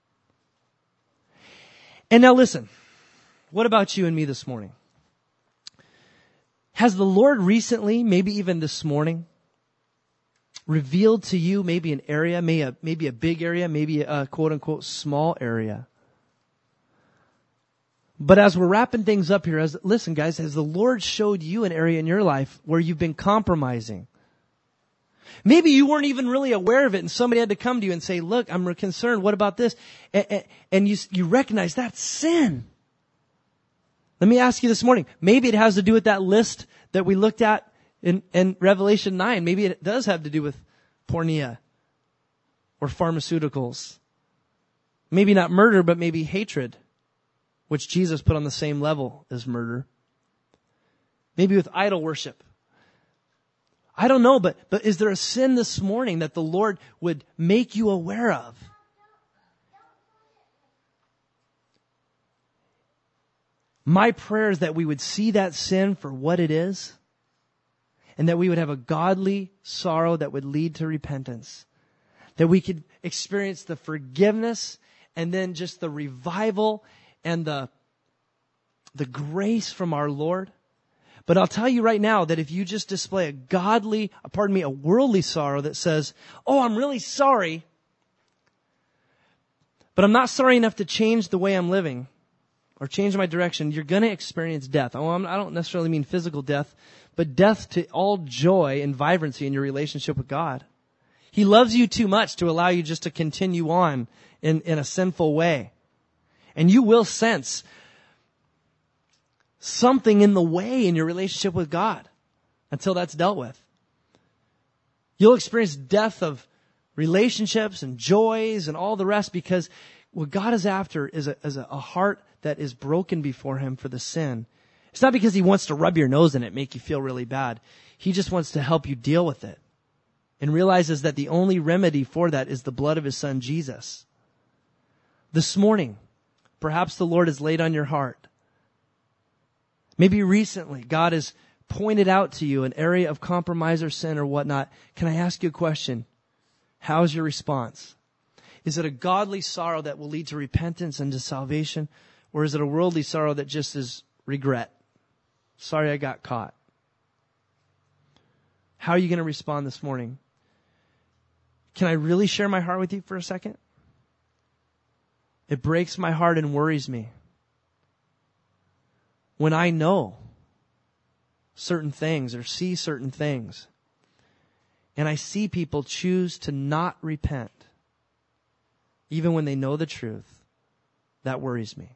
And now listen, what about you and me this morning? Has the Lord recently, maybe even this morning, revealed to you maybe an area, maybe a, maybe a big area, maybe a quote unquote small area? But as we're wrapping things up here, as listen guys, has the Lord showed you an area in your life where you've been compromising? Maybe you weren't even really aware of it and somebody had to come to you and say, look, I'm concerned, what about this? And, and you, you recognize that's sin. Let me ask you this morning, maybe it has to do with that list that we looked at in, in Revelation nine. Maybe it does have to do with pornea or pharmaceuticals. Maybe not murder, but maybe hatred, which Jesus put on the same level as murder. Maybe with idol worship. I don't know, but, but is there a sin this morning that the Lord would make you aware of? My prayer is that we would see that sin for what it is, and that we would have a godly sorrow that would lead to repentance. That we could experience the forgiveness and then just the revival and the, the grace from our Lord. But I'll tell you right now that if you just display a godly, pardon me, a worldly sorrow that says, oh, I'm really sorry, but I'm not sorry enough to change the way I'm living or change my direction, you're going to experience death. Oh, I'm, I don't necessarily mean physical death, but death to all joy and vibrancy in your relationship with God. He loves you too much to allow you just to continue on in, in a sinful way. And you will sense something in the way in your relationship with God until that's dealt with. You'll experience death of relationships and joys and all the rest, because what God is after is a, is a heart that is broken before Him for the sin. It's not because He wants to rub your nose in it, make you feel really bad. He just wants to help you deal with it and realizes that the only remedy for that is the blood of His Son, Jesus. This morning, perhaps the Lord has laid on your heart. Maybe recently, God has pointed out to you an area of compromise or sin or whatnot. Can I ask you a question? How's your response? Is it a godly sorrow that will lead to repentance and to salvation? Or is it a worldly sorrow that just is regret? Sorry I got caught. How are you going to respond this morning? Can I really share my heart with you for a second? It breaks my heart and worries me when I know certain things or see certain things, and I see people choose to not repent, even when they know the truth. That worries me.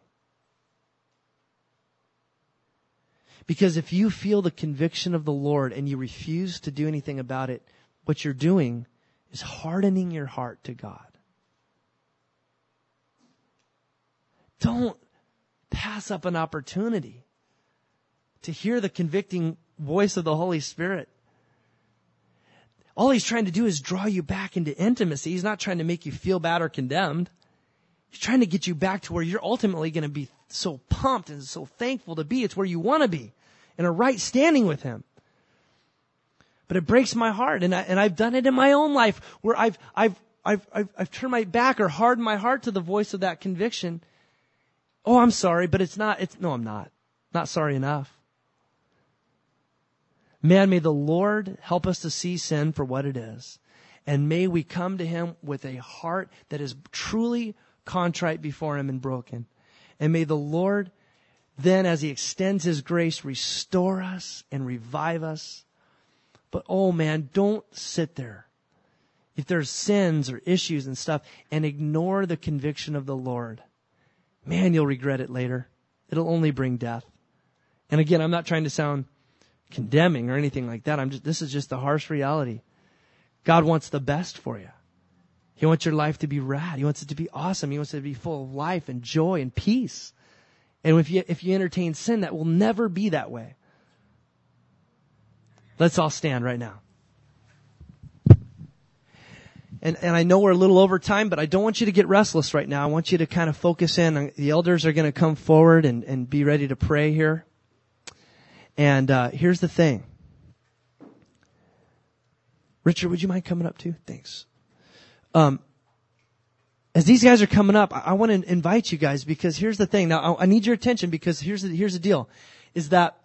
Because if you feel the conviction of the Lord and you refuse to do anything about it, what you're doing is hardening your heart to God. Don't pass up an opportunity to hear the convicting voice of the Holy Spirit. All He's trying to do is draw you back into intimacy. He's not trying to make you feel bad or condemned. He's trying to get you back to where you're ultimately going to be so pumped and so thankful to be. It's where you want to be, in a right standing with Him. But it breaks my heart, and I, and I've done it in my own life where I've I've I've I've, I've turned my back or hardened my heart to the voice of that conviction. Oh, I'm sorry, but it's not. It's no, I'm not. Not sorry enough. Man, may the Lord help us to see sin for what it is. And may we come to him with a heart that is truly contrite before him and broken. And may the Lord then, as he extends his grace, restore us and revive us. But oh man, don't sit there. If there's sins or issues and stuff, and ignore the conviction of the Lord, man, you'll regret it later. It'll only bring death. And again, I'm not trying to sound condemning or anything like that. I'm just, this is just the harsh reality. God wants the best for you. He wants your life to be rad. He wants it to be awesome. He wants it to be full of life and joy and peace. And if you, if you entertain sin, that will never be that way. Let's all stand right now. And, and I know we're a little over time, but I don't want you to get restless right now. I want you to kind of focus in. The elders are going to come forward and, and be ready to pray here. And uh, here's the thing. Richard, would you mind coming up too? Thanks. Um, as these guys are coming up, I, I want to invite you guys, because here's the thing. Now, I, I need your attention, because here's the, here's the deal, is that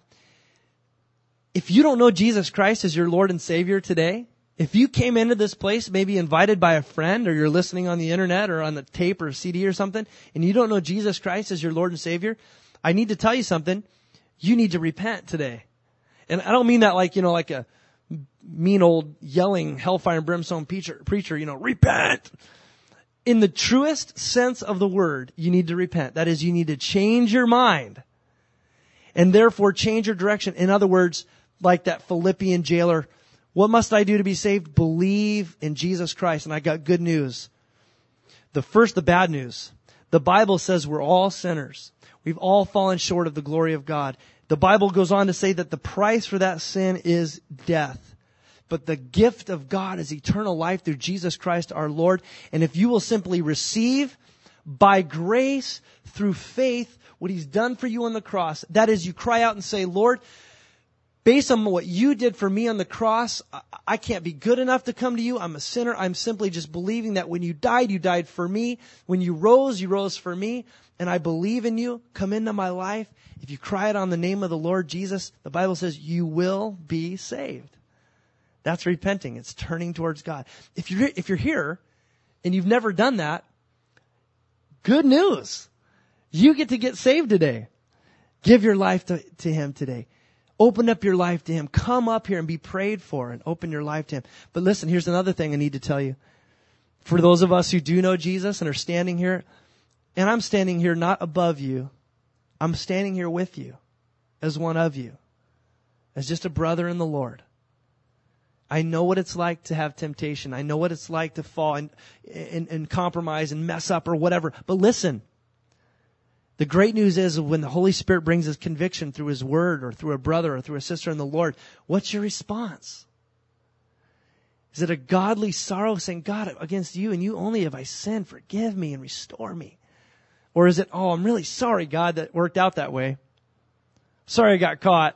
if you don't know Jesus Christ as your Lord and Savior today, if you came into this place, maybe invited by a friend, or you're listening on the internet or on the tape or a C D or something, and you don't know Jesus Christ as your Lord and Savior, I need to tell you something. You need to repent today. And I don't mean that like, you know, like a mean old yelling hellfire and brimstone preacher, preacher, you know, repent. In the truest sense of the word, you need to repent. That is, you need to change your mind and therefore change your direction. In other words, like that Philippian jailer, what must I do to be saved? Believe in Jesus Christ. And I got good news. The first, the bad news. The Bible says we're all sinners. We've all fallen short of the glory of God. The Bible goes on to say that the price for that sin is death. But the gift of God is eternal life through Jesus Christ our Lord. And if you will simply receive by grace through faith what he's done for you on the cross, that is, you cry out and say, Lord, based on what you did for me on the cross, I can't be good enough to come to you. I'm a sinner. I'm simply just believing that when you died, you died for me. When you rose, you rose for me. And I believe in you. Come into my life. If you cry it on the name of the Lord Jesus, the Bible says you will be saved. That's repenting. It's turning towards God. If you're, if you're here and you've never done that, good news. You get to get saved today. Give your life to, to him today. Open up your life to him. Come up here and be prayed for and open your life to him. But listen, here's another thing I need to tell you. For those of us who do know Jesus and are standing here, and I'm standing here not above you, I'm standing here with you as one of you, as just a brother in the Lord. I know what it's like to have temptation. I know what it's like to fall and, and, and compromise and mess up or whatever. But listen, the great news is when the Holy Spirit brings his conviction through his word or through a brother or through a sister in the Lord, what's your response? Is it a godly sorrow saying, God, against you and you only have I sinned, forgive me and restore me? Or is it, oh, I'm really sorry, God, that worked out that way. Sorry I got caught.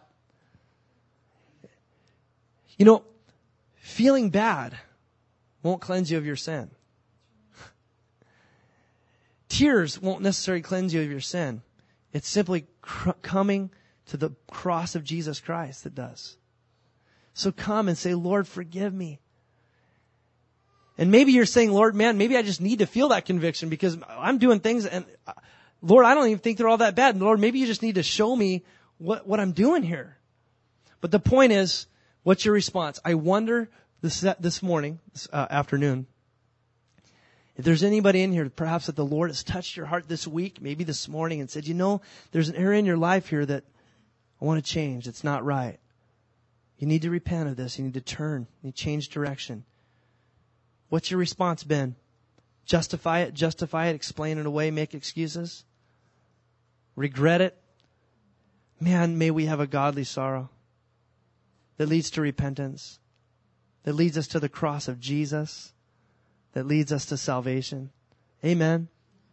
You know, feeling bad won't cleanse you of your sin. Tears won't necessarily cleanse you of your sin. It's simply cr- coming to the cross of Jesus Christ that does. So come and say, Lord, forgive me. And maybe you're saying, Lord, man, maybe I just need to feel that conviction because I'm doing things and uh, Lord, I don't even think they're all that bad. And Lord, maybe you just need to show me what, what I'm doing here. But the point is, what's your response? I wonder this, this morning, this uh, afternoon, if there's anybody in here, perhaps that the Lord has touched your heart this week, maybe this morning, and said, you know, there's an area in your life here that I want to change. It's not right. You need to repent of this. You need to turn. You need to change direction. What's your response been? Justify it, justify it, explain it away, make excuses? Regret it? Man, may we have a godly sorrow that leads to repentance, that leads us to the cross of Jesus, that leads us to salvation. Amen.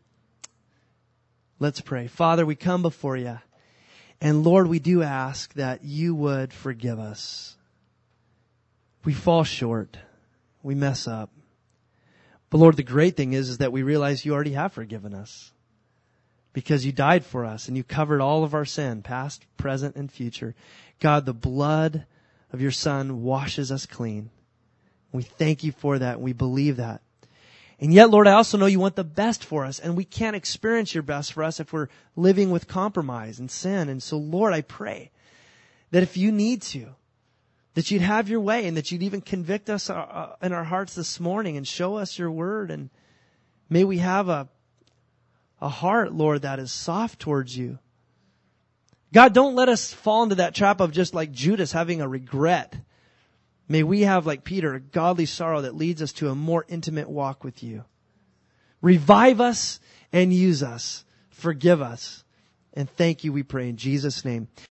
Let's pray. Father, we come before you. And Lord, we do ask that you would forgive us. We fall short. We mess up. But Lord, the great thing is, is that we realize you already have forgiven us. Because you died for us and you covered all of our sin, past, present, and future. God, the blood of your Son washes us clean. We thank you for that. We believe that. And yet, Lord, I also know you want the best for us, and we can't experience your best for us if we're living with compromise and sin. And so, Lord, I pray that if you need to, that you'd have your way and that you'd even convict us in our hearts this morning and show us your word. And may we have a, a heart, Lord, that is soft towards you. God, don't let us fall into that trap of just like Judas having a regret. May we have, like Peter, a godly sorrow that leads us to a more intimate walk with you. Revive us and use us. Forgive us. And thank you, we pray in Jesus' name.